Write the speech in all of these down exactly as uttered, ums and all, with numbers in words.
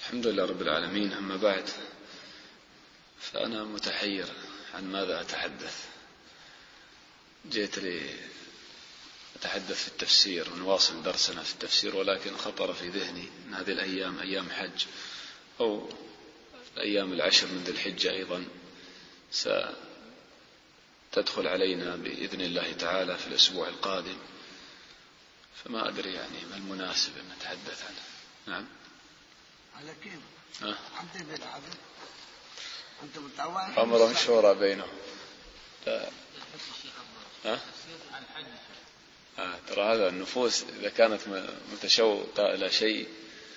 الحمد لله رب العالمين. أما بعد، فأنا متحير عن ماذا أتحدث. جئت لي أتحدث في التفسير ونواصل درسنا في التفسير، ولكن خطر في ذهني أن هذه الأيام أيام حج، أو الأيام العشر من ذي الحجة أيضا ستدخل علينا بإذن الله تعالى في الأسبوع القادم، فما أدري يعني ما المناسب أن نتحدث عنه. نعم. على كيف؟ أه؟ أنت بالعبد أنت متعاون أمر شورى بينهم. لا. أه؟ آه ترى هذا النفوس إذا كانت متشوقة إلى شيء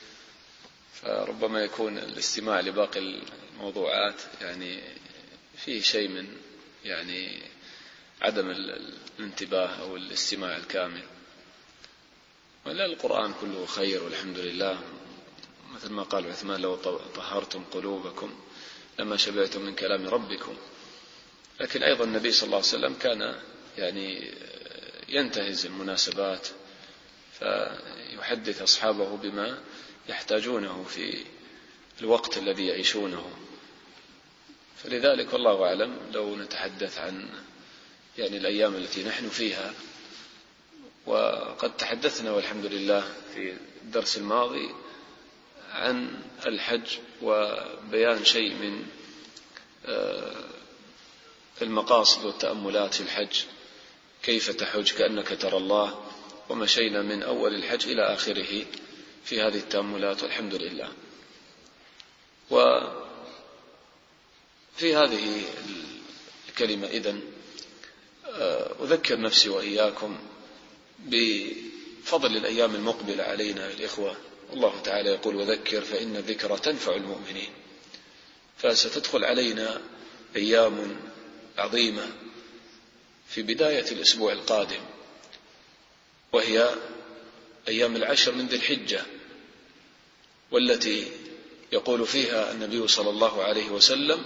فربما يكون الاستماع لباقي الموضوعات يعني فيه شيء من يعني عدم الانتباه أو الاستماع الكامل. ولا القرآن كله خير والحمد لله، مثل ما قال عثمان: لو طهرتم قلوبكم لما شبعتم من كلام ربكم. لكن أيضا النبي صلى الله عليه وسلم كان يعني ينتهز المناسبات فيحدث أصحابه بما يحتاجونه في الوقت الذي يعيشونه. فلذلك والله أعلم لو نتحدث عن يعني الأيام التي نحن فيها، وقد تحدثنا والحمد لله في الدرس الماضي عن الحج وبيان شيء من المقاصد والتأملات في الحج، كيف تحج كأنك ترى الله، ومشينا من أول الحج إلى آخره في هذه التأملات والحمد لله. وفي هذه الكلمة إذن أذكر نفسي وإياكم بفضل الأيام المقبلة علينا الإخوة. الله تعالى يقول: وذكر فإن الذكرى تنفع المؤمنين. فستدخل علينا أيام عظيمة في بداية الأسبوع القادم، وهي أيام العشر من ذي الحجة، والتي يقول فيها النبي صلى الله عليه وسلم: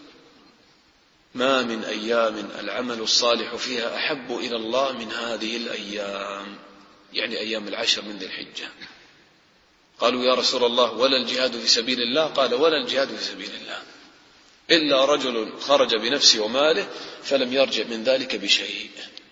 ما من أيام العمل الصالح فيها أحب إلى الله من هذه الأيام، يعني أيام العشر من ذي الحجة. قالوا: يا رسول الله ولا الجهاد في سبيل الله؟ قال: ولا الجهاد في سبيل الله إلا رجل خرج بنفسه وماله فلم يرجع من ذلك بشيء.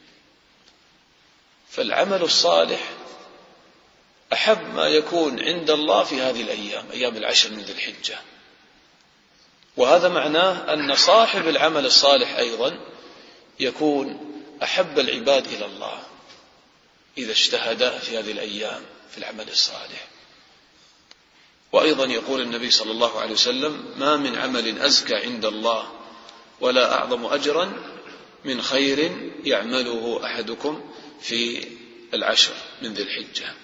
فالعمل الصالح أحب ما يكون عند الله في هذه الأيام، أيام العشر من ذي الحجة. وهذا معناه أن صاحب العمل الصالح أيضا يكون أحب العباد إلى الله إذا اجتهد في هذه الأيام في العمل الصالح. وأيضا يقول النبي صلى الله عليه وسلم: ما من عمل أزكى عند الله ولا أعظم أجرا من خير يعمله أحدكم في العشر من ذي الحجة.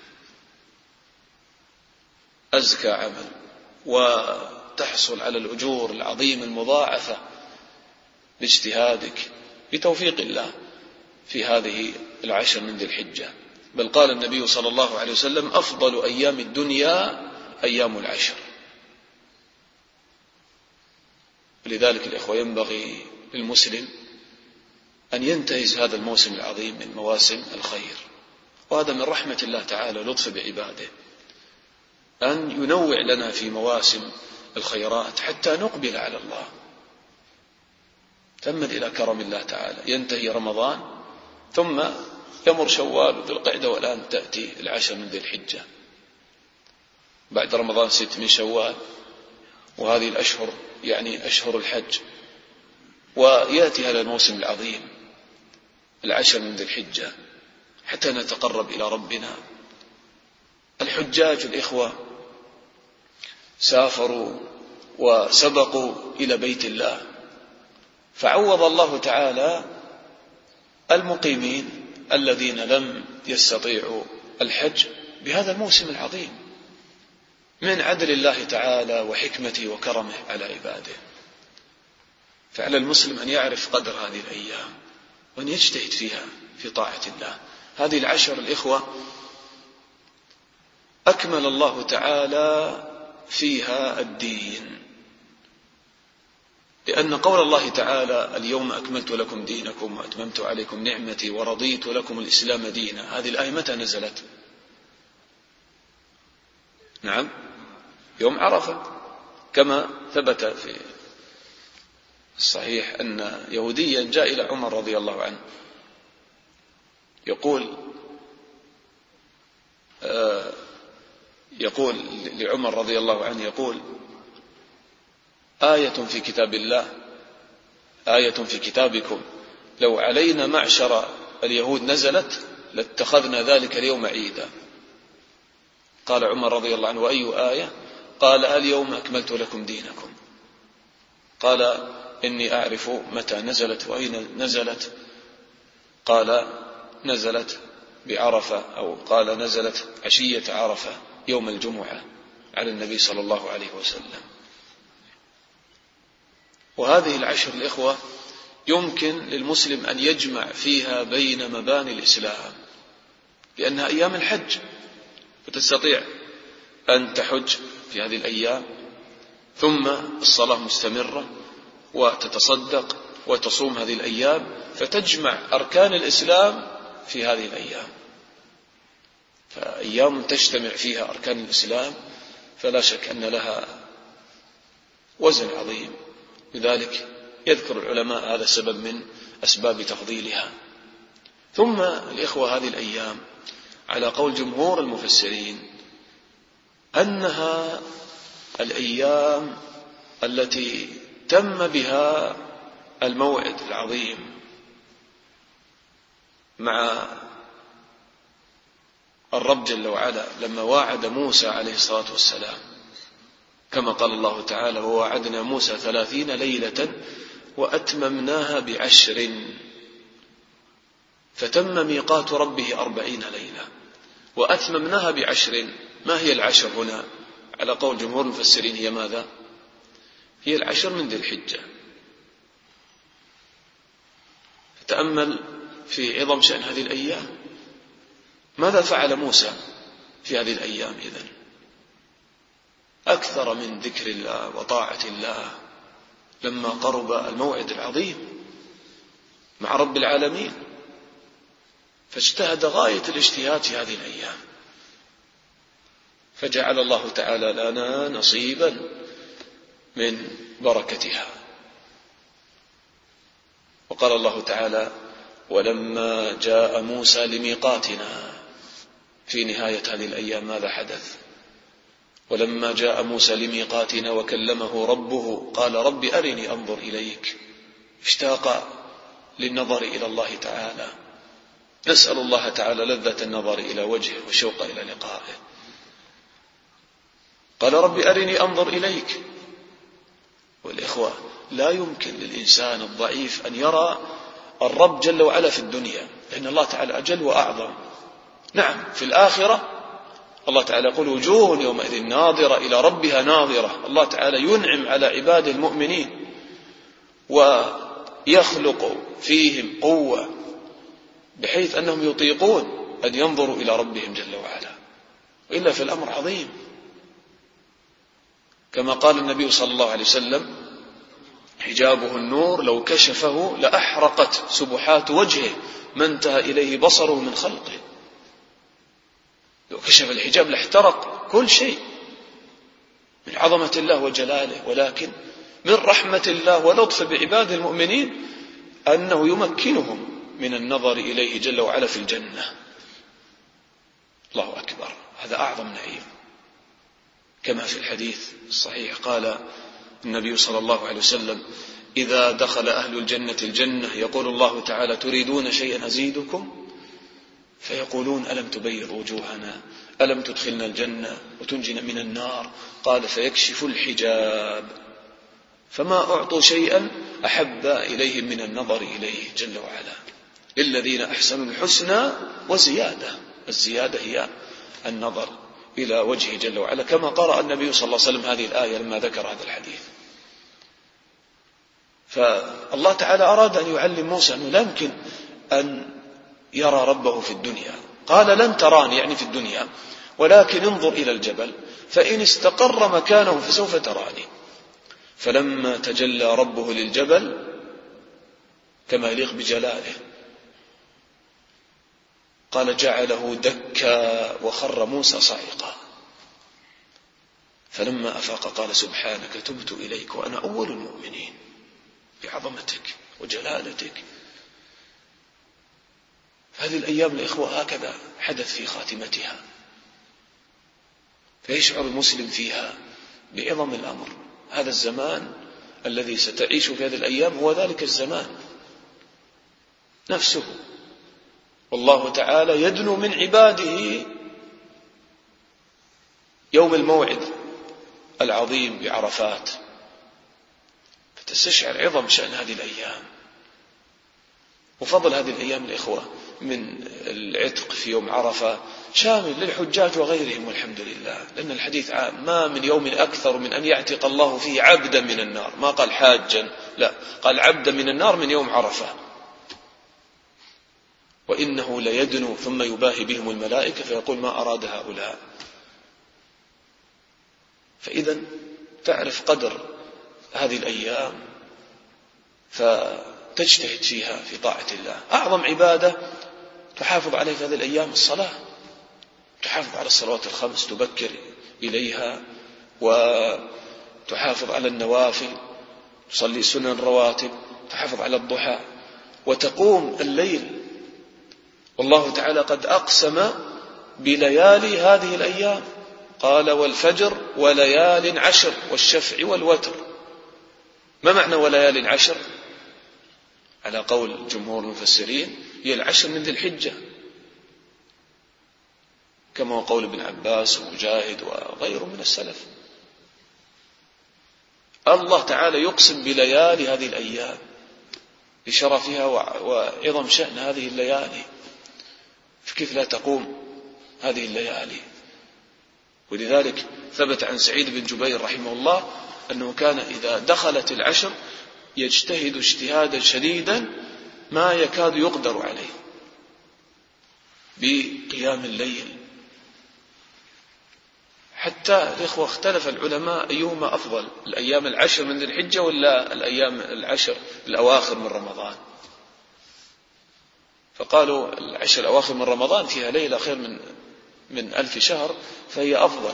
أزكى عمل وتحصل على الأجور العظيمة المضاعفة باجتهادك بتوفيق الله في هذه العشر من ذي الحجة. بل قال النبي صلى الله عليه وسلم: أفضل أيام الدنيا أيام العشر. لذلك الإخوة ينبغي للمسلم أن ينتهز هذا الموسم العظيم من مواسم الخير، وهذا من رحمة الله تعالى ولطف بعباده أن ينوع لنا في مواسم الخيرات حتى نقبل على الله. تمد إلى كرم الله تعالى، ينتهي رمضان ثم يمر شوال وذو القعدة، والآن تأتي العشر من ذي الحجة. بعد رمضان ست من شوال، وهذه الأشهر يعني أشهر الحج، ويأتي هذا الموسم العظيم العشر من ذي الحجة حتى نتقرب إلى ربنا. الحجاج الإخوة سافروا وسبقوا إلى بيت الله، فعوض الله تعالى المقيمين الذين لم يستطيعوا الحج بهذا الموسم العظيم من عدل الله تعالى وحكمته وكرمه على عباده. فعلى المسلم أن يعرف قدر هذه الأيام وأن يجتهد فيها في طاعة الله. هذه العشر الإخوة أكمل الله تعالى فيها الدين، لأن قول الله تعالى: اليوم أكملت لكم دينكم وأتممت عليكم نعمتي ورضيت لكم الإسلام دينا، هذه الآية متى نزلت؟ نعم، يوم عرفة، كما ثبت في الصحيح أن يهوديا جاء إلى عمر رضي الله عنه يقول آه يقول لعمر رضي الله عنه يقول: آية في كتاب الله، آية في كتابكم لو علينا معشر اليهود نزلت لاتخذنا ذلك اليوم عيدا. قال عمر رضي الله عنه: وأي آية؟ قال: اليوم أكملت لكم دينكم. قال: إني أعرف متى نزلت وأين نزلت. قال: نزلت بعرفة، أو قال نزلت عشية عرفة يوم الجمعة على النبي صلى الله عليه وسلم. وهذه العشر الإخوة يمكن للمسلم أن يجمع فيها بين مباني الإسلام، لأنها أيام الحج، فتستطيع أن تحج في هذه الأيام، ثم الصلاة مستمرة، وتتصدق وتصوم هذه الأيام، فتجمع أركان الإسلام في هذه الأيام. فأيام تجتمع فيها أركان الإسلام فلا شك أن لها وزن عظيم، لذلك يذكر العلماء هذا السبب من أسباب تفضيلها. ثم الإخوة هذه الأيام على قول جمهور المفسرين أنها الأيام التي تم بها الموعد العظيم مع الرب جل وعلا لما واعد موسى عليه الصلاة والسلام، كما قال الله تعالى: وواعدنا موسى ثلاثين ليلة وأتممناها بعشر فتم ميقات ربه أربعين ليلة. وأتممناها بعشر، ما هي العشر هنا؟ على قول جمهور المفسرين هي ماذا؟ هي العشر من ذي الحجة. تأمل في عظم شأن هذه الأيام. ماذا فعل موسى في هذه الأيام إذن؟ أكثر من ذكر الله وطاعة الله لما قرب الموعد العظيم مع رب العالمين، فاجتهد غاية الاجتهاد في هذه الأيام، فجعل الله تعالى لنا نصيبا من بركتها. وقال الله تعالى: ولما جاء موسى لميقاتنا. في نهاية هذه الأيام ماذا حدث؟ ولما جاء موسى لميقاتنا وكلمه ربه قال: رب أرني أنظر إليك. اشتاق للنظر إلى الله تعالى. نسأل الله تعالى لذة النظر إلى وجهه وشوق إلى لقائه. قال: رب أرني أنظر إليك. والإخوة، لا يمكن للإنسان الضعيف أن يرى الرب جل وعلا في الدنيا، لأن الله تعالى أجل وأعظم. نعم، في الآخرة الله تعالى يقول: وجوه يومئذ ناظرة إلى ربها ناظرة. الله تعالى ينعم على عباده المؤمنين ويخلق فيهم قوة بحيث أنهم يطيقون أن ينظروا إلى ربهم جل وعلا، وإلا في الأمر عظيم. كما قال النبي صلى الله عليه وسلم: حجابه النور لو كشفه لأحرقت سبحات وجهه ما انتهى إليه بصره من خلقه. لو كشف الحجاب لاحترق كل شيء من عظمة الله وجلاله، ولكن من رحمة الله ولطف بعباده المؤمنين أنه يمكنهم من النظر إليه جل وعلا في الجنة. الله أكبر، هذا أعظم نعيم. كما في الحديث الصحيح قال النبي صلى الله عليه وسلم: إذا دخل أهل الجنة الجنة يقول الله تعالى: تريدون شيئا أزيدكم؟ فيقولون: ألم تبيض وجوهنا، ألم تدخلنا الجنة وتنجنا من النار؟ قال: فيكشف الحجاب، فما أعطوا شيئا أحب إليهم من النظر إليه جل وعلا. للذين أحسنوا الحسنى وزيادة. الزيادة هي النظر إلى وجهه جل وعلا، كما قرأ النبي صلى الله عليه وسلم هذه الآية لما ذكر هذا الحديث. فالله تعالى أراد أن يعلم موسى أنه لا يمكن أن يرى ربه في الدنيا. قال: لن تراني، يعني في الدنيا، ولكن انظر إلى الجبل فإن استقر مكانه فسوف تراني. فلما تجلى ربه للجبل كما يليق بجلاله قال: جعله دكا وخر موسى صعقا. فلما أفاق قال سبحانك تبت إليك وأنا أول المؤمنين، بعظمتك وجلالتك. هذه الأيام الإخوة هكذا حدث في خاتمتها، فيشعر المسلم فيها بعظم الأمر. هذا الزمان الذي ستعيش في هذه الأيام هو ذلك الزمان نفسه، والله تعالى يدنو من عباده يوم الموعد العظيم بعرفات، فتستشعر عظم شأن هذه الأيام وفضل هذه الأيام الإخوة من العتق في يوم عرفة شامل للحجاج وغيرهم، والحمد لله، لأن الحديث عام: ما من يوم أكثر من أن يعتق الله فيه عبدا من النار. ما قال حاجا، لا، قال عبدا من النار من يوم عرفة. وإنه ليدنو ثم يباهي بهم الملائكة فيقول ما أراد هؤلاء. فإذا تعرف قدر هذه الأيام فتجتهد فيها في طاعة الله. أعظم عبادة تحافظ عليها في هذه الأيام الصلاة، تحافظ على الصلوات الخمس، تبكر إليها، وتحافظ على النوافل، تصلي سنن الرواتب، تحافظ على الضحى، وتقوم الليل. والله تعالى قد أقسم بليالي هذه الأيام، قال والفجر وليال عشر والشفع والوتر. ما معنى وليال عشر؟ على قول جمهور المفسرين هي العشر من ذي الحجة، كما هو قول ابن عباس ومجاهد وغيره من السلف. الله تعالى يقسم بليالي هذه الأيام لشرفها وعظم شأن هذه الليالي، فكيف لا تقوم هذه الليالي؟ ولذلك ثبت عن سعيد بن جبير رحمه الله أنه كان إذا دخلت العشر يجتهد اجتهادا شديدا ما يكاد يقدر عليه بقيام الليل. حتى الإخوة اختلف العلماء أيهما أفضل، الأيام العشر من ذي الحجة ولا الأيام العشر الأواخر من رمضان؟ فقالوا العشر الأواخر من رمضان فيها ليلة خير من من ألف شهر فهي أفضل،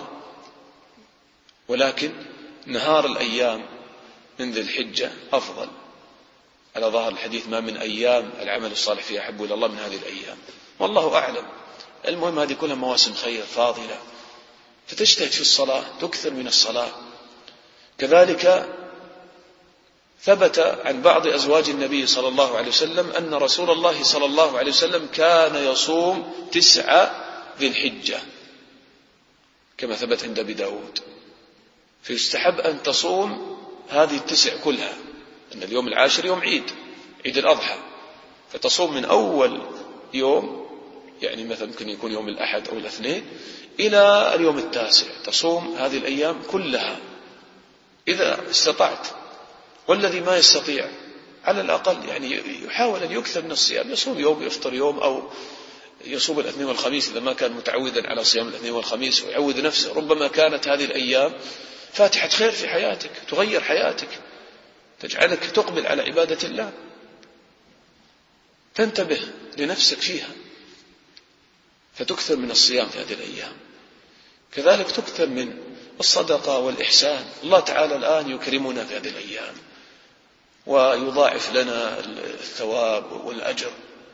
ولكن نهار الأيام من ذي الحجة أفضل على ظاهر الحديث. ما من أيام العمل الصالح فيها أحب إلى الله من هذه الأيام، والله أعلم. المهم هذه كلها مواسم خير فاضلة، فتجتهد في الصلاة، تكثر من الصلاة. كذلك ثبت عن بعض أزواج النبي صلى الله عليه وسلم أن رسول الله صلى الله عليه وسلم كان يصوم تسعة ذي الحجة كما ثبت عند أبي داود، فيستحب أن تصوم هذه التسع كلها، أن اليوم العاشر يوم عيد عيد الأضحى، فتصوم من أول يوم، يعني مثلا ممكن يكون يوم الأحد أو الاثنين إلى اليوم التاسع، تصوم هذه الأيام كلها إذا استطعت. والذي ما يستطيع على الأقل يعني يحاول أن يكثر من الصيام، يصوم يوم يفطر يوم، أو يصوم الاثنين والخميس إذا ما كان متعودا على صيام الاثنين والخميس، ويعود نفسه. ربما كانت هذه الأيام فاتحة خير في حياتك، تغير حياتك، تجعلك تقبل على عبادة الله، تنتبه لنفسك فيها، فتكثر من الصيام في هذه الأيام. كذلك تكثر من الصدقة والإحسان. الله تعالى الآن يكرمنا في هذه الأيام ويضاعف لنا الثواب والأجر،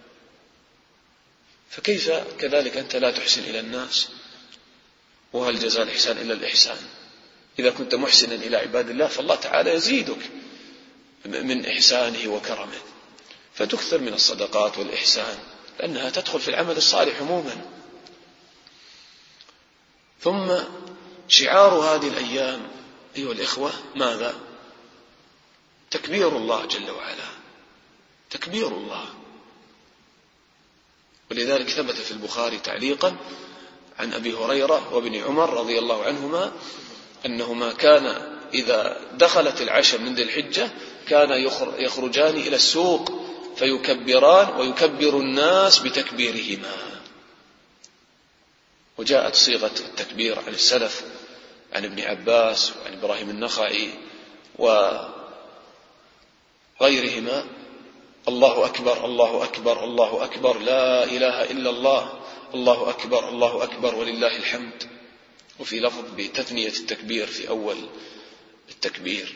فكيف كذلك أنت لا تحسن إلى الناس؟ وهل جزاء الإحسان إلا الإحسان؟ إذا كنت محسنا إلى عباد الله فالله تعالى يزيدك من إحسانه وكرمه، فتكثر من الصدقات والإحسان لأنها تدخل في العمل الصالح عموما. ثم شعار هذه الأيام أيها الإخوة ماذا؟ تكبير الله جل وعلا، تكبير الله. ولذلك ثبت في البخاري تعليقا عن أبي هريرة وابن عمر رضي الله عنهما أنهما كان إذا دخلت العشر من ذي الحجة كان يخرجان إلى السوق فيكبران ويكبر الناس بتكبيرهما. وجاءت صيغة التكبير عن السلف عن ابن عباس وعن إبراهيم النخعي وغيرهما: الله أكبر الله أكبر الله أكبر لا إله إلا الله الله أكبر الله أكبر ولله الحمد. وفي لفظ بتثنية التكبير في أول التكبير.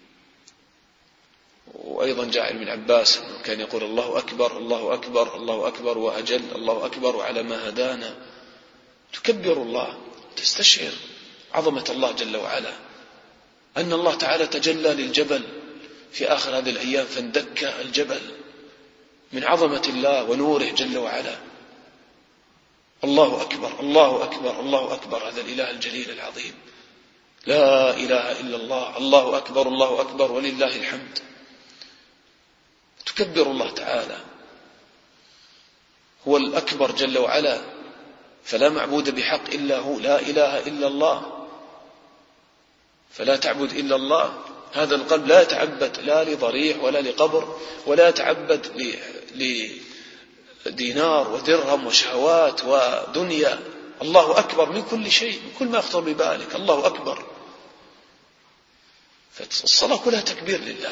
وأيضا جاء ابن عباس كان يقول الله أكبر الله أكبر الله أكبر وأجل الله أكبر وعلى ما هدانا. تكبر الله، تستشعر عظمة الله جل وعلا، أن الله تعالى تجلى للجبل في آخر هذه الأيام فاندك الجبل من عظمة الله ونوره جل وعلا. الله أكبر الله أكبر الله أكبر، هذا الإله الجليل العظيم، لا إله إلا الله، الله أكبر الله أكبر ولله الحمد. تكبر الله تعالى، هو الأكبر جل وعلا، فلا معبود بحق إلا هو، لا إله إلا الله، فلا تعبد إلا الله. هذا القلب لا يتعبد لا لضريح ولا لقبر، ولا يتعبد لدينار ودرهم وشهوات ودنيا. الله أكبر من كل شيء، من كل ما يخطر ببالك، الله أكبر. فالصلاة كلها تكبير لله،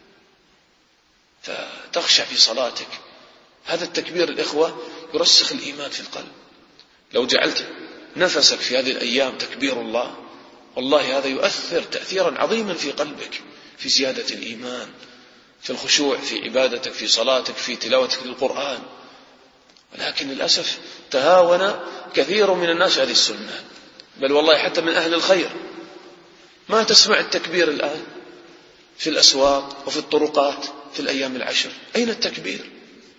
فتخشع في صلاتك. هذا التكبير الإخوة يرسخ الإيمان في القلب. لو جعلت نفسك في هذه الأيام تكبير الله، والله هذا يؤثر تأثيرا عظيما في قلبك، في زيادة الإيمان، في الخشوع في عبادتك، في صلاتك، في تلاوتك للقرآن. ولكن للأسف تهاون كثير من الناس هذه السنة، بل والله حتى من أهل الخير ما تسمع التكبير الآن في الأسواق وفي الطرقات في الأيام العشر. أين التكبير؟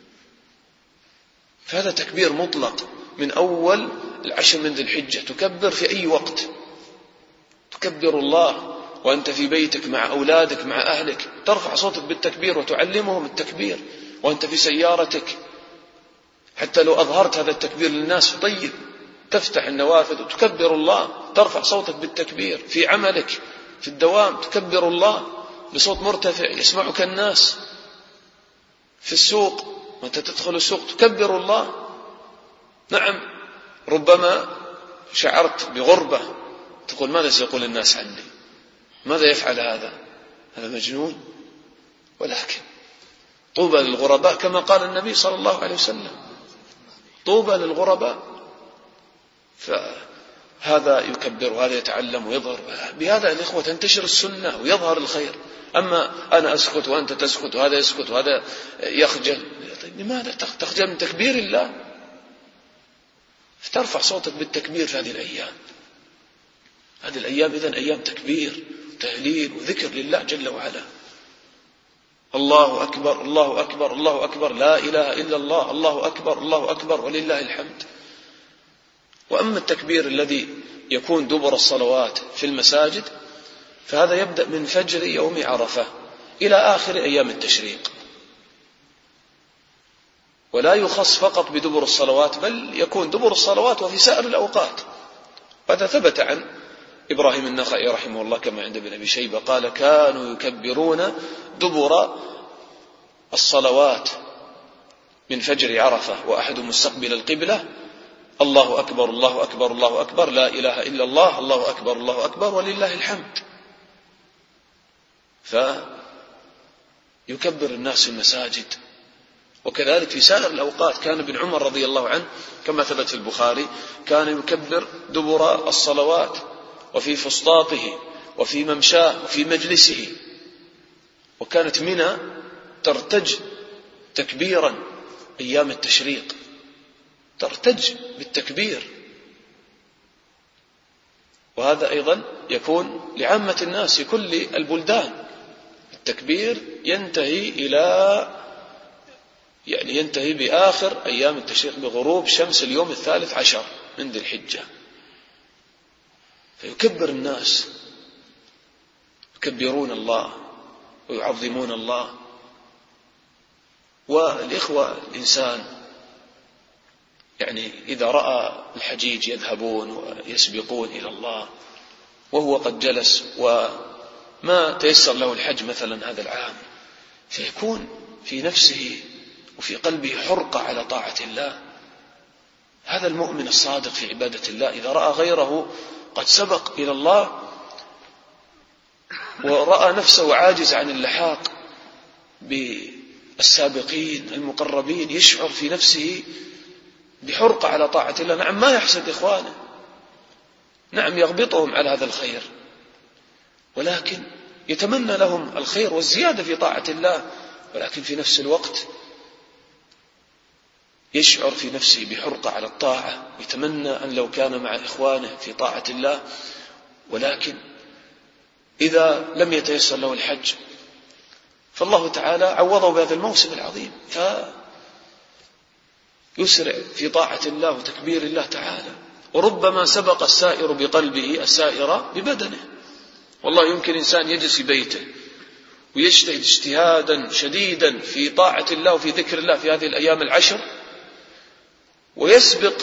فهذا تكبير مطلق من أول العشر من ذي الحجة، تكبر في أي وقت، تكبر الله وأنت في بيتك مع أولادك مع أهلك، ترفع صوتك بالتكبير وتعلمهم التكبير، وأنت في سيارتك حتى لو أظهرت هذا التكبير للناس طيب، تفتح النوافذ وتكبر الله، ترفع صوتك بالتكبير في عملك في الدوام، تكبر الله بصوت مرتفع يسمعك الناس في السوق، وأنت تدخل السوق تكبر الله. نعم، ربما شعرت بغربة تقول ماذا سيقول الناس عني، ماذا يفعل هذا، هذا مجنون. ولكن طوبى للغرباء كما قال النبي صلى الله عليه وسلم، طوبى للغرباء. فهذا يكبر وهذا يتعلم ويظهر، بهذا الإخوة تنتشر السنة ويظهر الخير. أما أنا أسكت وأنت تسكت وهذا يسكت وهذا يخجل، طيب لماذا تخجل من تكبير الله؟ فترفع صوتك بالتكبير في هذه الأيام. هذه الأيام إذن أيام تكبير وتهليل وذكر لله جل وعلا. الله أكبر الله أكبر الله أكبر، لا إله إلا الله، الله أكبر الله أكبر ولله الحمد. وأما التكبير الذي يكون دبر الصلوات في المساجد فهذا يبدأ من فجر يوم عرفة إلى آخر أيام التشريق، ولا يخص فقط بدبر الصلوات، بل يكون دبر الصلوات وفي سائر الأوقات. هذا ثبت عن إبراهيم النخعي رحمه الله كما عند ابن أبي شيبة قال كانوا يكبرون دبر الصلوات من فجر عرفة وأحد مستقبل القبلة، الله أكبر الله أكبر الله أكبر، لا إله إلا الله، الله أكبر الله أكبر ولله الحمد. فيكبر الناس في المساجد، وكذلك في سائر الأوقات. كان ابن عمر رضي الله عنه كما ثبت في البخاري كان يكبر دبر الصلوات وفي فسطاطه وفي ممشاه وفي مجلسه. وكانت منى ترتج تكبيرا أيام التشريق، ترتج بالتكبير. وهذا أيضا يكون لعامة الناس في كل البلدان. التكبير ينتهي إلى يعني ينتهي بآخر أيام التشريق بغروب شمس اليوم الثالث عشر من ذي الحجة. فيكبر الناس، يكبرون الله ويعظمون الله. والإخوة الإنسان يعني إذا رأى الحجيج يذهبون ويسبقون إلى الله وهو قد جلس وما تيسر له الحج مثلا هذا العام، فيكون في نفسه وفي قلبه حرقة على طاعة الله. هذا المؤمن الصادق في عبادة الله إذا رأى غيره قد سبق إلى الله ورأى نفسه عاجز عن اللحاق بالسابقين المقربين، يشعر في نفسه بحرقة على طاعة الله. نعم، ما يحسد إخوانه، نعم يغبطهم على هذا الخير، ولكن يتمنى لهم الخير والزيادة في طاعة الله، ولكن في نفس الوقت يشعر في نفسه بحرقة على الطاعة، يتمنى أن لو كان مع إخوانه في طاعة الله، ولكن إذا لم يتيسر له الحج فالله تعالى عوضه بهذا الموسم العظيم فيسرع في طاعة الله وتكبير الله تعالى. وربما سبق السائر بقلبه السائر ببدنه. والله يمكن إنسان يجلس في بيته ويجتهد اجتهادا شديدا في طاعة الله وفي ذكر الله في هذه الأيام العشر، ويسبق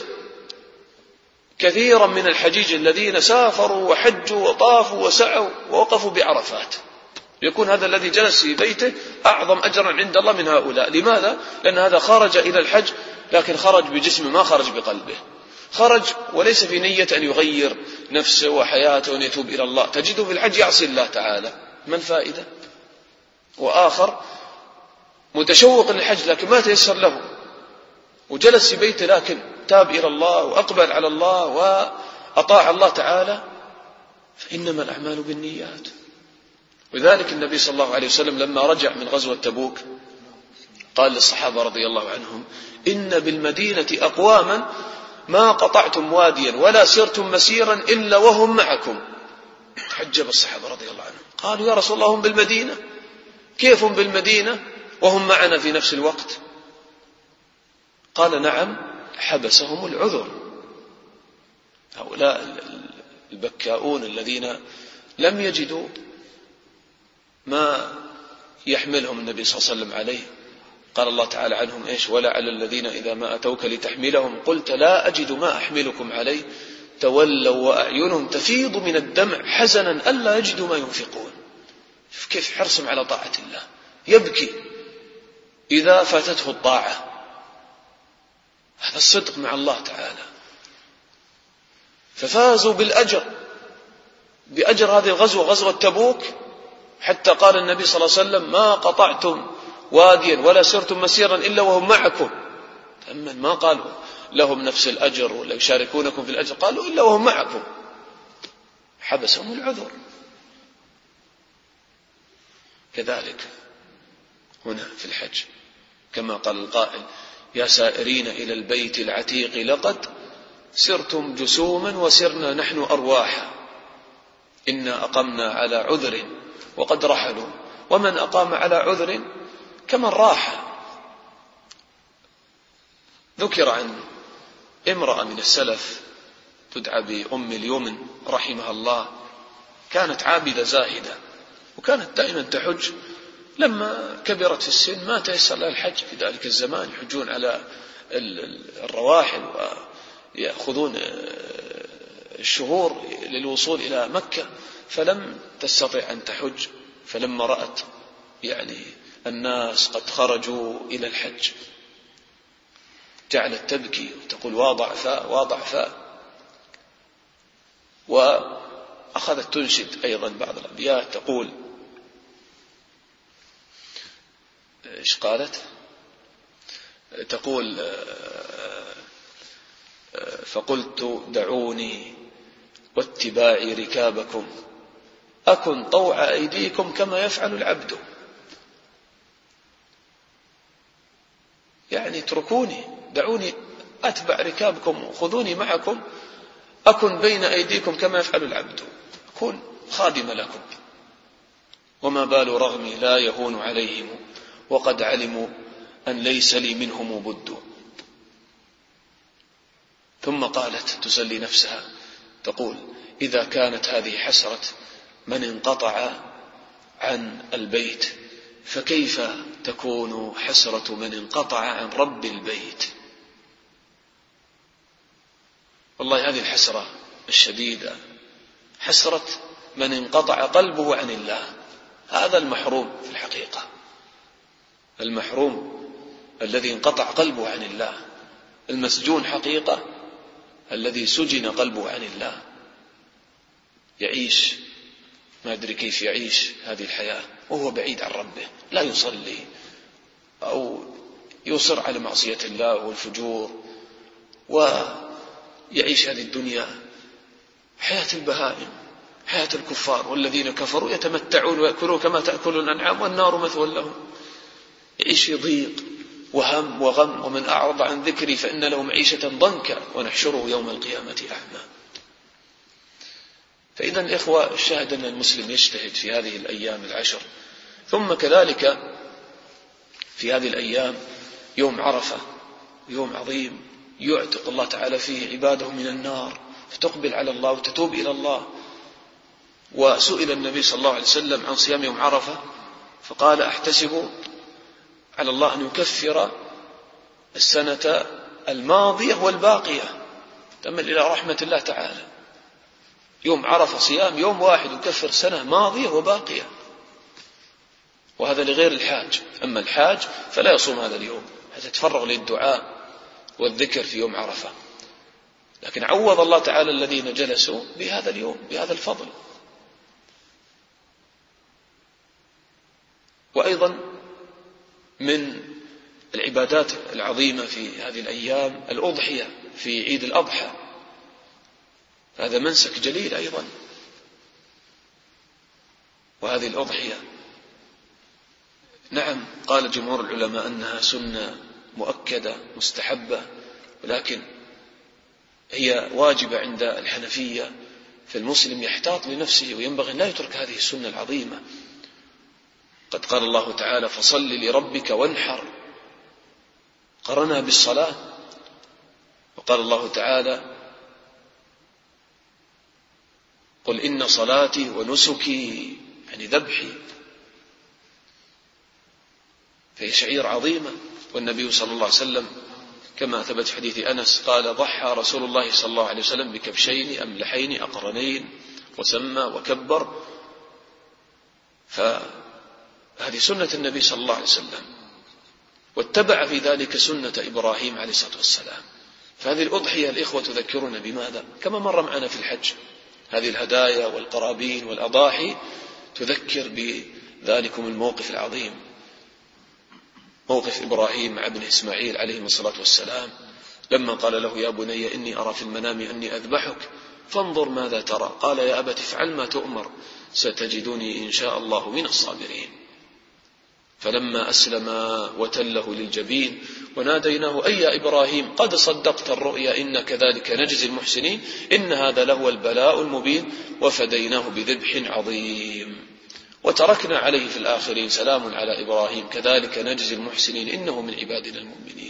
كثيرا من الحجيج الذين سافروا وحجوا وطافوا وسعوا ووقفوا بعرفات، يكون هذا الذي جلس في بيته أعظم أجرا عند الله من هؤلاء. لماذا؟ لأن هذا خرج إلى الحج لكن خرج بجسمه ما خرج بقلبه، خرج وليس في نية أن يغير نفسه وحياته وأن يتوب إلى الله. تجده في الحج يعصي الله تعالى، ما الفائدة؟ وآخر متشوق للحج لكن ما تيسر له وجلس في بيته لكن تاب إلى الله وأقبل على الله وأطاع الله تعالى، فإنما الأعمال بالنيات. وذلك النبي صلى الله عليه وسلم لما رجع من غزوة تبوك قال للصحابة رضي الله عنهم: إن بالمدينة أقواما ما قطعتم واديا ولا سرتم مسيرا إلا وهم معكم. حجب الصحابة رضي الله عنهم، قالوا: يا رسول الله هم بالمدينة؟ كيف هم بالمدينة وهم معنا في نفس الوقت؟ قال: نعم، حبسهم العذر. هؤلاء البكاؤون الذين لم يجدوا ما يحملهم النبي صلى الله عليه وسلم عليه، قال الله تعالى عنهم إيش؟ ولا على الذين إذا ما أتوك لتحملهم قلت لا أجد ما أحملكم عليه تولوا وأعينهم تفيض من الدمع حزنا ألا يجدوا ما ينفقون. شوف كيف حرصهم على طاعة الله، يبكي إذا فاتته الطاعة. هذا الصدق مع الله تعالى. ففازوا بالأجر، بأجر هذه الغزوة، غزوة تبوك، حتى قال النبي صلى الله عليه وسلم: ما قطعتم واديا ولا سرتم مسيرا إلا وهم معكم. تأمل، ما قالوا لهم نفس الأجر ولا يشاركونكم في الأجر، قالوا إلا وهم معكم، حبسهم العذر. كذلك هنا في الحج كما قال القائل: يا سائرين إلى البيت العتيق لقد سرتم جسوما وسرنا نحن أرواحا، إنا أقمنا على عذر وقد رحلوا، ومن أقام على عذر كمن راح. ذكر عن امرأة من السلف تدعى بأم اليمن رحمها الله، كانت عابدة زاهدة وكانت دائما تحج. لما كبرت في السن ما تيسر لها الحج في ذلك الزمان، يحجون على الرواحل ويأخذون الشهور للوصول إلى مكة، فلم تستطع أن تحج. فلما رأت يعني الناس قد خرجوا إلى الحج جعلت تبكي وتقول: وضعفاء وضعفاء. وأخذت تنشد أيضا بعض الأبيات تقول: إيش قالت؟ تقول: فقلت دعوني واتباعي ركابكم أكن طوع أيديكم كما يفعل العبد. يعني اتركوني، دعوني أتبع ركابكم وخذوني معكم، أكن بين أيديكم كما يفعل العبد، أكون خادم لكم. وما بال رغمي لا يهون عليهم وقد علموا أن ليس لي منهم بد. ثم قالت تسلي نفسها تقول: إذا كانت هذه حسرة من انقطع عن البيت فكيف تكون حسرة من انقطع عن رب البيت. والله هذه الحسرة الشديدة حسرة من انقطع قلبه عن الله، هذا المحروم في الحقيقة، المحروم الذي انقطع قلبه عن الله، المسجون حقيقة الذي سجن قلبه عن الله، يعيش ما أدري كيف يعيش هذه الحياة وهو بعيد عن ربه، لا يصلي أو يصر على معصية الله والفجور، ويعيش هذه الدنيا حياة البهائم، حياة الكفار، والذين كفروا يتمتعون ويأكلون كما تأكل الأنعام والنار مثوى لهم. يعيش في ضيق وهم وغم. ومن أعرض عن ذكري فإن له معيشة ضنكا ونحشره يوم القيامة أعمى. فإذا الإخوة، الشاهد أن المسلم يجتهد في هذه الأيام العشر. ثم كذلك في هذه الأيام يوم عرفة، يوم عظيم يعتق الله تعالى فيه عباده من النار، فتقبل على الله وتتوب إلى الله. وسئل النبي صلى الله عليه وسلم عن صيام يوم عرفة فقال: أحتسب على الله أن يكفر السنة الماضية والباقية. تأمل إلى رحمة الله تعالى، يوم عرفة صيام يوم واحد يكفر سنة ماضية وباقية، وهذا لغير الحاج. أما الحاج فلا يصوم هذا اليوم حتى يتفرغ للدعاء والذكر في يوم عرفة، لكن عوض الله تعالى الذين جلسوا بهذا اليوم بهذا الفضل. وأيضا من العبادات العظيمة في هذه الأيام الأضحية في عيد الأضحى، هذا منسك جليل أيضا. وهذه الأضحية نعم قال جمهور العلماء أنها سنة مؤكدة مستحبة، ولكن هي واجبة عند الحنفية. فالمسلم يحتاط لنفسه وينبغي أن لا يترك هذه السنة العظيمة. قد قال الله تعالى: فصل لربك وانحر، قرنها بالصلاة. وقال الله تعالى: قل إن صلاتي ونسكي، يعني ذبحي، فهي شعير عظيمة. والنبي صلى الله عليه وسلم كما ثبت في حديث أنس قال: ضحى رسول الله صلى الله عليه وسلم بكبشين أملحين أقرنين وسمى وكبر. فهذه سنة النبي صلى الله عليه وسلم، واتبع في ذلك سنة إبراهيم عليه الصلاة والسلام. فهذه الأضحية الإخوة تذكرنا بماذا؟ كما مر معنا في الحج، هذه الهدايا والقرابين والأضاحي تذكر بذلكم الموقف العظيم، موقف إبراهيم مع ابن إسماعيل عليهم الصلاة والسلام، لما قال له: يا بني إني أرى في المنام أني أذبحك فانظر ماذا ترى؟ قال: يا أبت افعل ما تؤمر ستجدني إن شاء الله من الصابرين. فلما أسلم وتله للجبين وناديناه: أي يا إبراهيم قد صدقت الرؤيا إن كذلك نجزي المحسنين إن هذا لهو البلاء المبين وفديناه بذبح عظيم وتركنا عليه في الآخرين سلام على إبراهيم كذلك نجزي المحسنين إنه من عبادنا المؤمنين.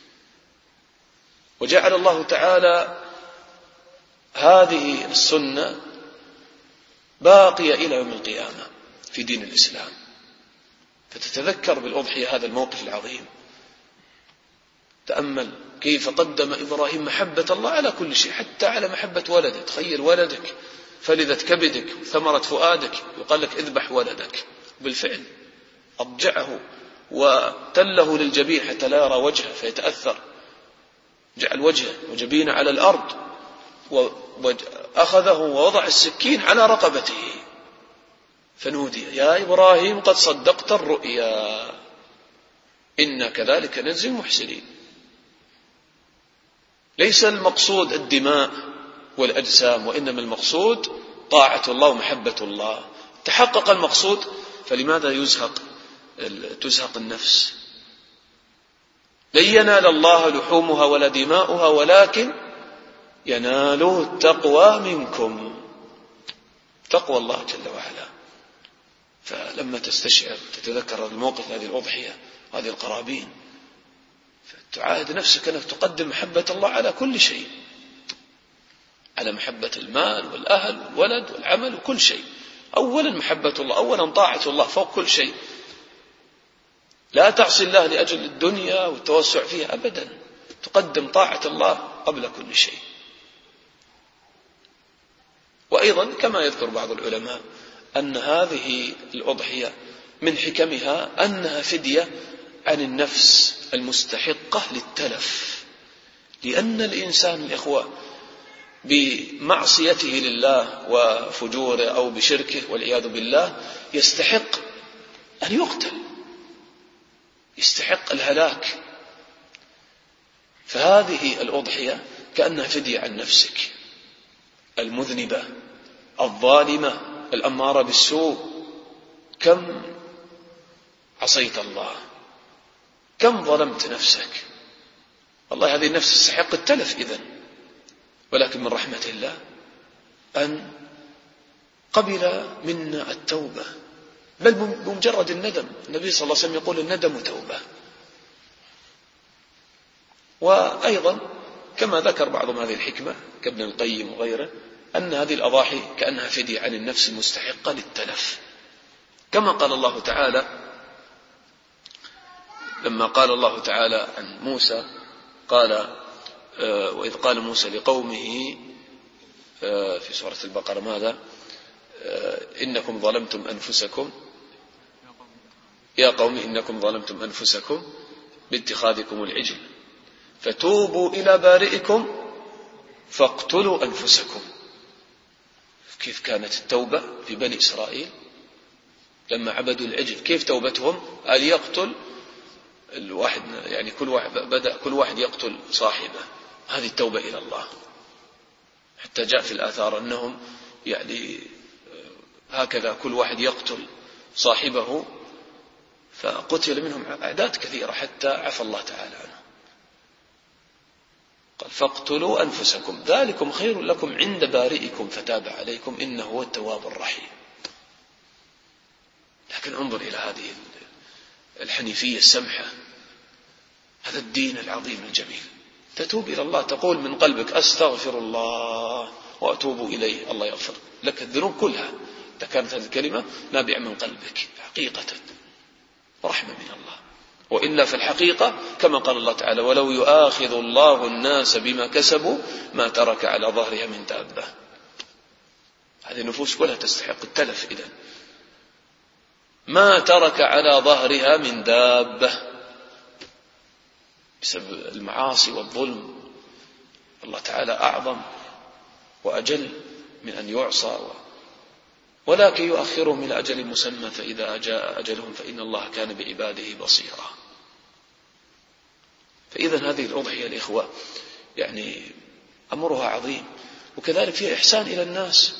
وجعل الله تعالى هذه السنة باقية إلى يوم القيامة في دين الإسلام، فتتذكر بالأضحية هذا الموقف العظيم. تأمل كيف قدم إبراهيم محبة الله على كل شيء، حتى على محبة ولده. تخيل ولدك فلذت كبدك ثمرة فؤادك، يقال لك اذبح ولدك، بالفعل أضجعه وتله للجبين حتى لا يرى وجهه فيتأثر، جعل وجهه وجبينه على الأرض وأخذه ووضع السكين على رقبته فنودي: يا إبراهيم قد صدقت الرؤيا إن كذلك نجزي المحسنين. ليس المقصود الدماء والأجسام، وإنما المقصود طاعة الله ومحبة الله. تحقق المقصود فلماذا يزهق تزهق النفس؟ لن ينال الله لحومها ولا دماؤها ولكن يناله التقوى منكم، تقوى الله جل وعلا. فلما تستشعر تتذكر هذا الموقف، هذه الأضحية هذه القرابين، فتعاهد نفسك أنك تقدم محبة الله على كل شيء، على محبة المال والأهل والولد والعمل وكل شيء. أولا محبة الله، أولا طاعة الله فوق كل شيء. لا تعصي الله لأجل الدنيا والتوسع فيها أبدا، تقدم طاعة الله قبل كل شيء. وأيضا كما يذكر بعض العلماء أن هذه الأضحية من حكمها أنها فدية عن النفس المستحقة للتلف، لأن الإنسان الإخوة بمعصيته لله وفجوره أو بشركه والعياذ بالله يستحق أن يقتل، يستحق الهلاك. فهذه الأضحية كأنها فدية عن نفسك، المذنبة الظالمة الأمارة بالسوء، كم عصيت الله، كم ظلمت نفسك. والله هذه النفس تستحق التلف إذن، ولكن من رحمة الله أن قبل منا التوبة، بل بمجرد الندم. النبي صلى الله عليه وسلم يقول الندم توبة. وأيضا كما ذكر بعضهم هذه الحكمة كابن القيم وغيره، أن هذه الأضاحي كأنها فدية عن النفس المستحقة للتلف، كما قال الله تعالى لما قال الله تعالى عن موسى قال وإذ قال موسى لقومه في سورة البقرة ماذا؟ إنكم ظلمتم أنفسكم يا قوم إنكم ظلمتم أنفسكم باتخاذكم العجل فتوبوا إلى بارئكم فاقتلوا أنفسكم. كيف كانت التوبة في بني إسرائيل لما عبدوا العجل؟ كيف توبتهم؟ أن يقتل الواحد، يعني كل واحد بدأ كل واحد يقتل صاحبه. هذه التوبة إلى الله. حتى جاء في الآثار أنهم يعني هكذا كل واحد يقتل صاحبه، فقتل منهم أعداد كثيرة حتى عفى الله تعالى عنه. قال فاقتلوا أنفسكم ذلكم خير لكم عند بارئكم فتاب عليكم إنه هو التواب الرحيم. لكن انظر إلى هذه الحنيفية السمحة، هذا الدين العظيم الجميل. تتوب إلى الله، تقول من قلبك أستغفر الله وأتوب إليه، الله يغفر لك الذنوب كلها إذا كانت هذه الكلمة نابعة من قلبك حقيقة، ورحمة من الله. وإلا في الحقيقة كما قال الله تعالى ولو يؤاخذ الله الناس بما كسبوا ما ترك على ظهرها من دابة. هذه النفوس كلها تستحق التلف إذن. ما ترك على ظهرها من دابة بسبب المعاصي والظلم. الله تعالى أعظم وأجل من أن يعصى، ولكن يؤخرهم إلى أجل مسمى فإذا جاء أجلهم فإن الله كان بعباده بصيرا. فإذا هذه الأضحية الإخوة يعني أمرها عظيم، وكذلك فيها إحسان إلى الناس.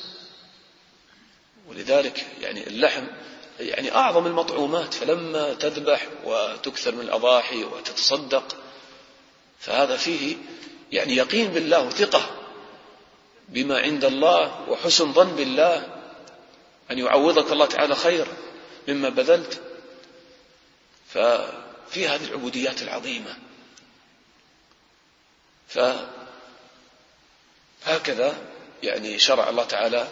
ولذلك يعني اللحم يعني أعظم المطعومات، فلما تذبح وتكثر من الأضاحي وتتصدق فهذا فيه يعني يقين بالله وثقة بما عند الله وحسن ظن بالله أن يعوضك الله تعالى خير مما بذلت. ففي هذه العبوديات العظيمة. فهكذا يعني شرع الله تعالى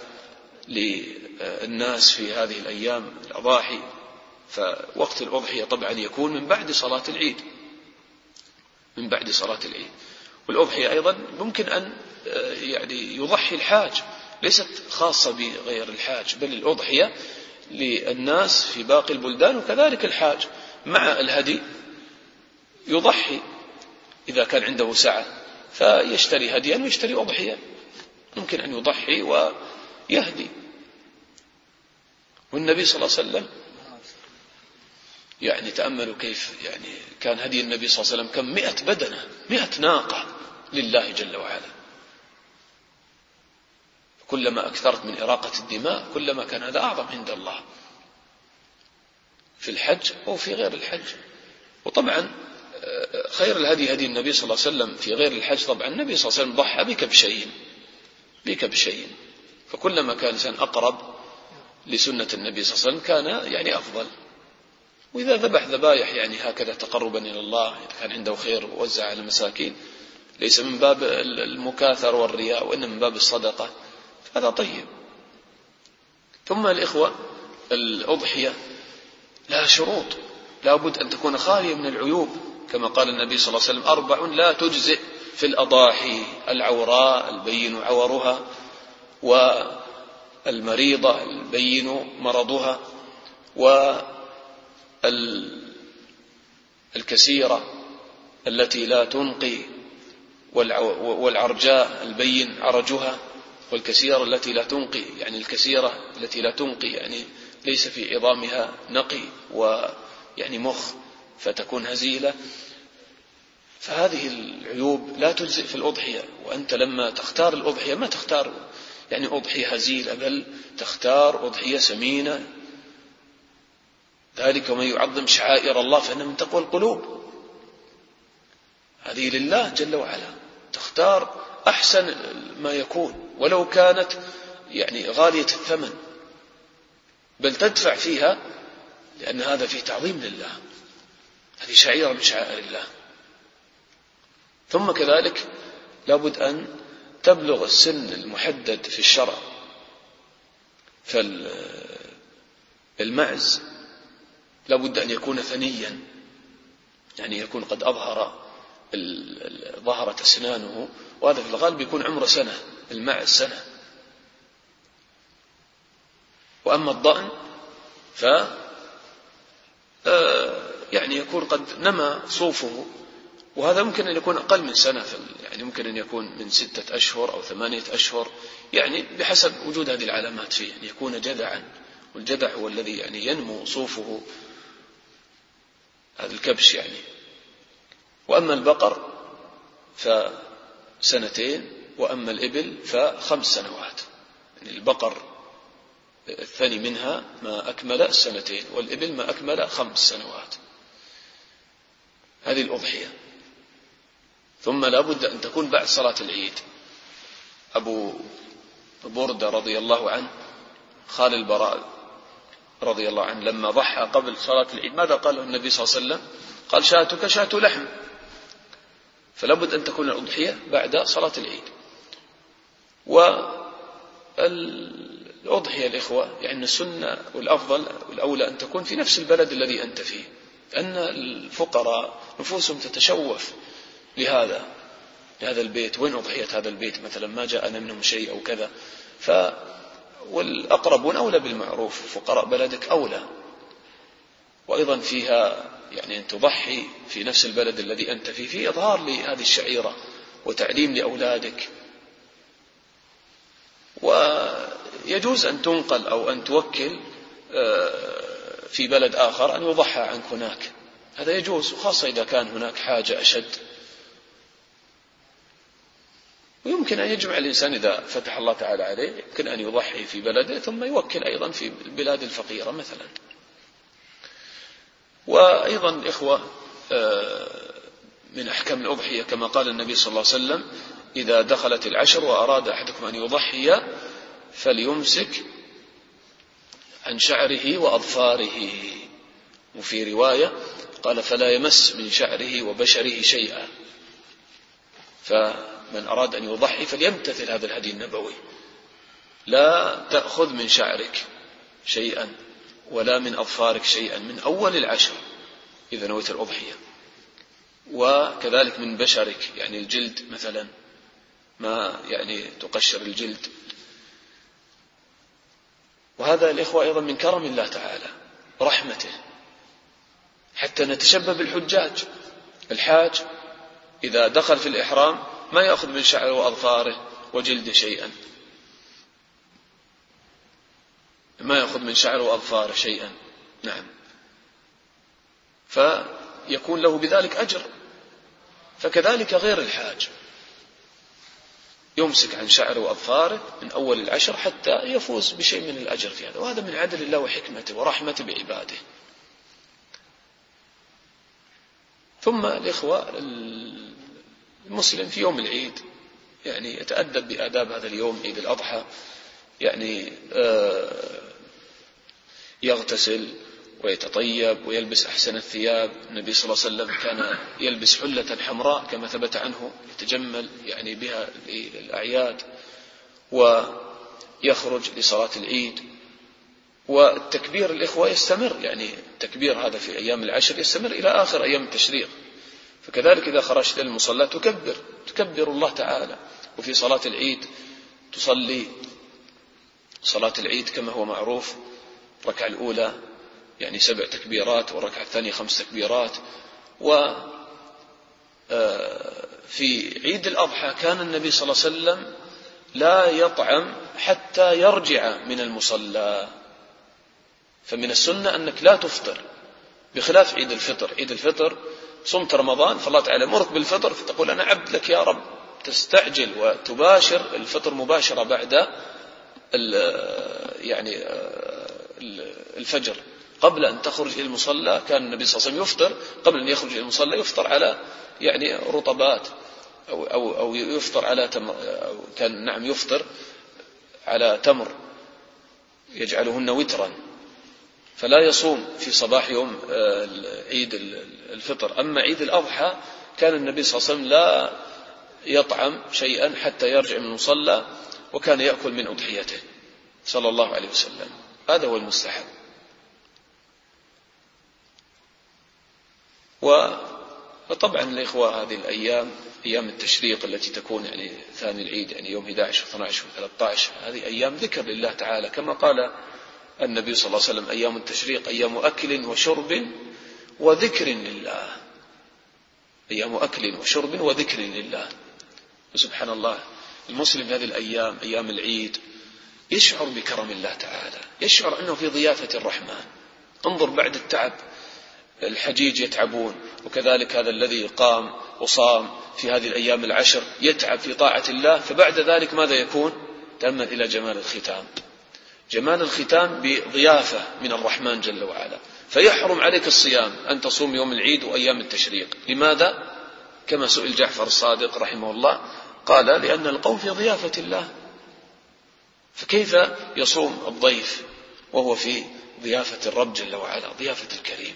للناس في هذه الأيام الأضاحي. فوقت الأضحية طبعا يكون من بعد صلاة العيد، من بعد صلاة العيد. والأضحية أيضا ممكن أن يعني يضحي الحاج، ليست خاصة بغير الحاج، بل الأضحية للناس في باقي البلدان، وكذلك الحاج مع الهدي يضحي إذا كان عنده سعة فيشتري هديا ويشتري أضحية، ممكن أن يضحي ويهدي. والنبي صلى الله عليه وسلم يعني تأملوا كيف يعني كان هدي النبي صلى الله عليه وسلم كم مئة بدنة، مئة ناقة لله جل وعلا. كلما أكثرت من إراقة الدماء كلما كان هذا أعظم عند الله في الحج أو في غير الحج. وطبعا خير الهدي هدي النبي صلى الله عليه وسلم في غير الحج. طبعا النبي صلى الله عليه وسلم ضحى بكبشين بكبشين، فكلما كان الإنسان أقرب لسنة النبي صلى الله عليه وسلم كان يعني أفضل. وإذا ذبح ذبايح يعني هكذا تقربا إلى الله، إذا كان عنده خير ووزع على المساكين، ليس من باب المكاثر والرياء وإنما من باب الصدقة، هذا طيب. ثم الإخوة الأضحية لها شروط، لا بد أن تكون خالية من العيوب، كما قال النبي صلى الله عليه وسلم أربع لا تجزئ في الأضاحي: العوراء البين عورها، والمريضة البين مرضها، والكسيرة التي لا تنقي، والعرجاء البين عرجها، والكسيرة التي لا تنقي يعني الكسيرة التي لا تنقي يعني ليس في عظامها نقي ويعني مخ فتكون هزيلة. فهذه العيوب لا تجزئ في الأضحية. وأنت لما تختار الأضحية ما تختار يعني أضحية هزيلة، بل تختار أضحية سمينة. ذلك ومن يعظم شعائر الله فإنها من تقوى القلوب. هذه لله جل وعلا، تختار أحسن ما يكون ولو كانت يعني غالية الثمن، بل تدفع فيها، لأن هذا فيه تعظيم لله، هذه شعيرة من شعائر الله. ثم كذلك لابد أن تبلغ السن المحدد في الشرع. فالمعز لابد أن يكون ثنيا، يعني يكون قد أظهر ظهرت أسنانه، وهذا في الغالب يكون عمره سنة، المعز سنة. وأما الضأن ف يعني يكون قد نمى صوفه، وهذا ممكن أن يكون أقل من سنة، يعني ممكن أن يكون من ستة أشهر أو ثمانية أشهر، يعني بحسب وجود هذه العلامات فيه، أن يكون جدعا، والجدع هو الذي يعني ينمو صوفه، هذا الكبش يعني. وأما البقر فسنتين، وأما الإبل فخمس سنوات، يعني البقر الثاني منها ما أكمل السنتين، والإبل ما أكمل خمس سنوات. هذه الأضحية. ثم لا بد أن تكون بعد صلاة العيد. أبو بردة رضي الله عنه خال البراء رضي الله عنه لما ضحى قبل صلاة العيد ماذا قال له النبي صلى الله عليه وسلم؟ قال: شاتك شات لحم. فلا بد أن تكون الأضحية بعد صلاة العيد. والأضحية الإخوة يعني السنة والأفضل والأولى أن تكون في نفس البلد الذي أنت فيه، لأن الفقراء نفوسهم تتشوف لهذا لهذا البيت، وين أضحية هذا البيت مثلا، ما جاءنا منهم شيء أو كذا. ف والأقربون أولى بالمعروف، فقراء بلدك أولى. وأيضا فيها يعني أن تضحي في نفس البلد الذي أنت فيه، في إظهار لهذه الشعيرة وتعليم لأولادك. ويجوز أن تنقل أو أن توكل في بلد آخر أن يضحى عنك هناك، هذا يجوز، وخاصة إذا كان هناك حاجة أشد. ويمكن أن يجمع الإنسان إذا فتح الله تعالى عليه، يمكن أن يضحي في بلده ثم يوكل أيضا في البلاد الفقيرة مثلا. وأيضا إخوة من أحكام الأضحية كما قال النبي صلى الله عليه وسلم: إذا دخلت العشر وأراد أحدكم أن يضحي فليمسك عن شعره وأظفاره. وفي رواية قال: فلا يمس من شعره وبشره شيئا. فمن أراد أن يضحي فليمتثل هذا الهدي النبوي، لا تأخذ من شعرك شيئا ولا من أظفارك شيئا من أول العشر إذا نويت الأضحية، وكذلك من بشرك يعني الجلد مثلا، ما يعني تقشر الجلد. وهذا الإخوة أيضا من كرم الله تعالى رحمته، حتى نتشبه بالحجاج. الحاج إذا دخل في الإحرام ما يأخذ من شعره وأظفاره وجلده شيئا، ما يأخذ من شعره وأظفاره شيئا. نعم، فيكون له بذلك أجر. فكذلك غير الحاج يمسك عن شعره وأظفاره من أول العشر حتى يفوز بشيء من الأجر في هذا، وهذا من عدل الله وحكمته ورحمته بعباده. ثم الإخوة المسلم في يوم العيد يعني يتأدب بآداب هذا اليوم، عيد الأضحى، يعني يغتسل ويتطيب ويلبس أحسن الثياب. النبي صلى الله عليه وسلم كان يلبس حلة حمراء كما ثبت عنه، يتجمل يعني بها للأعياد، ويخرج لصلاة العيد. والتكبير الإخوة يستمر، يعني التكبير هذا في أيام العشر يستمر إلى آخر أيام التشريق. فكذلك إذا خرجت للمصلى تكبر تكبر الله تعالى. وفي صلاة العيد تصلي صلاة العيد كما هو معروف، الركعة الأولى يعني سبع تكبيرات، والركعة الثانية خمس تكبيرات. وفي عيد الأضحى كان النبي صلى الله عليه وسلم لا يطعم حتى يرجع من المصلى، فمن السنة أنك لا تفطر، بخلاف عيد الفطر. عيد الفطر صمت رمضان فالله تعالى يأمرك بالفطر فتقول أنا عبد لك يا رب، تستعجل وتباشر الفطر مباشرة بعد يعني الفجر قبل أن تخرج إلى المصلى كان النبي صلى الله عليه وسلم يفطر قبل أن يخرج إلى المصلى، يفطر على يعني رطبات أو, أو, أو يفطر على تمر، أو كان نعم يفطر على تمر يجعلهن وترا، فلا يصوم في صباح يوم عيد الفطر. أما عيد الأضحى كان النبي صلى الله عليه وسلم لا يطعم شيئا حتى يرجع من المصلى، وكان يأكل من أضحيته صلى الله عليه وسلم. هذا هو المستحب. وطبعا الإخوة هذه الأيام أيام التشريق التي تكون يعني ثاني العيد، يعني يوم أحد عشر واثني عشر وثلاثة عشر، هذه أيام ذكر لله تعالى، كما قال النبي صلى الله عليه وسلم: أيام التشريق أيام أكل وشرب وذكر لله. أيام أكل وشرب وذكر لله. وسبحان الله، المسلم هذه الأيام أيام العيد يشعر بكرم الله تعالى، يشعر أنه في ضيافة الرحمن. انظر بعد التعب، الحجيج يتعبون، وكذلك هذا الذي قام وصام في هذه الأيام العشر يتعب في طاعة الله، فبعد ذلك ماذا يكون؟ تأمل إلى جمال الختام، جمال الختام بضيافة من الرحمن جل وعلا. فيحرم عليك الصيام أن تصوم يوم العيد وأيام التشريق. لماذا؟ كما سئل جعفر الصادق رحمه الله قال: لأن القوم في ضيافة الله، فكيف يصوم الضيف وهو في ضيافة الرب جل وعلا، ضيافة الكريم؟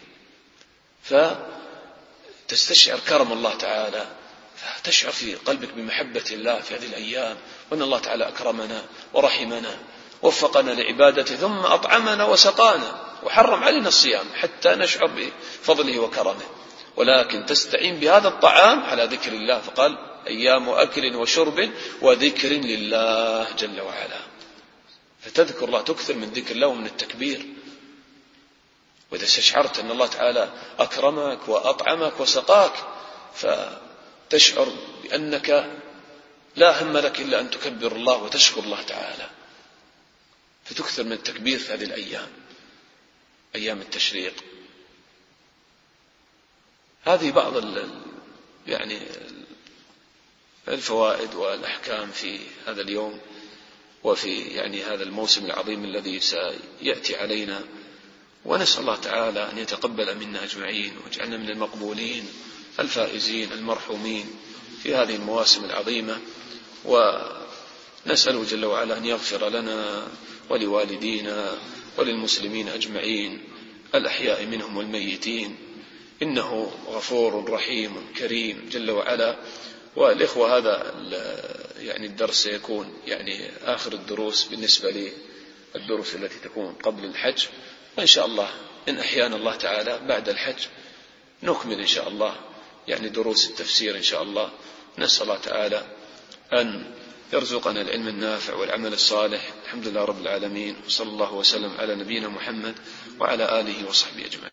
فتستشعر كرم الله تعالى، فتشعر في قلبك بمحبة الله في هذه الأيام، وأن الله تعالى أكرمنا ورحمنا وفقنا لعبادته، ثم أطعمنا وسقانا وحرم علينا الصيام حتى نشعر بفضله وكرمه. ولكن تستعين بهذا الطعام على ذكر الله، فقال: أيام أكل وشرب وذكر لله جل وعلا. فتذكر الله، تكثر من ذكر الله ومن التكبير. وإذا استشعرت أن الله تعالى أكرمك وأطعمك وسقاك، فتشعر بأنك لا هم لك إلا أن تكبر الله وتشكر الله تعالى، فتكثر من التكبير في هذه الأيام، أيام التشريق. هذه بعض يعني الفوائد والأحكام في هذا اليوم وفي يعني هذا الموسم العظيم الذي سيأتي علينا. ونسأل الله تعالى أن يتقبل منا أجمعين، واجعلنا من المقبولين الفائزين المرحومين في هذه المواسم العظيمة. ونسأله جل وعلا أن يغفر لنا ولوالدينا وللمسلمين أجمعين الأحياء منهم والميتين، إنه غفور رحيم كريم جل وعلا. والإخوة هذا يعني الدرس سيكون يعني آخر الدروس بالنسبة للدروس التي تكون قبل الحج، وإن شاء الله إن أحيانا الله تعالى بعد الحج نكمل إن شاء الله يعني دروس التفسير إن شاء الله. نسأل الله تعالى أن يرزقنا العلم النافع والعمل الصالح. الحمد لله رب العالمين، وصلى الله وسلم على نبينا محمد وعلى آله وصحبه أجمعين.